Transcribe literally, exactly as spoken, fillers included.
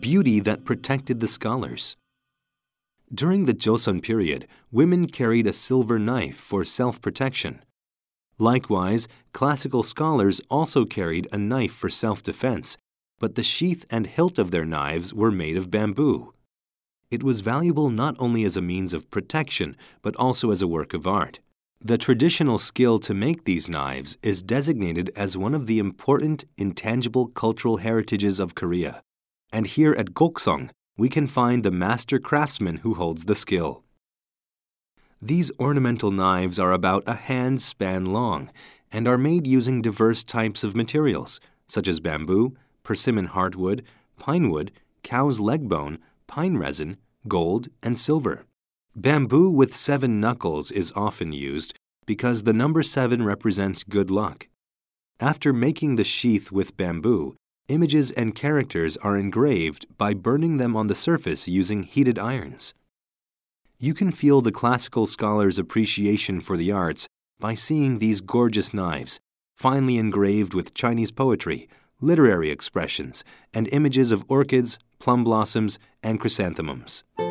beauty that protected the scholars. During the Joseon period, women carried a silver knife for self-protection. Likewise, classical scholars also carried a knife for self-defense, but the sheath and hilt of their knives were made of bamboo. It was valuable not only as a means of protection, but also as a work of art. The traditional skill to make these knives is designated as one of the important intangible cultural heritages of Korea. And here at Gokseong, we can find the master craftsman who holds the skill. These ornamental knives are about a hand span long and are made using diverse types of materials, such as bamboo, persimmon heartwood, pine wood, cow's leg bone, pine resin, gold, and silver. Bamboo with seven knuckles is often used because the number seven represents good luck. After making the sheath with bamboo, images and characters are engraved by burning them on the surface using heated irons. You can feel the classical scholar's appreciation for the arts by seeing these gorgeous knives, finely engraved with Chinese poetry, literary expressions, and images of orchids, plum blossoms, and chrysanthemums.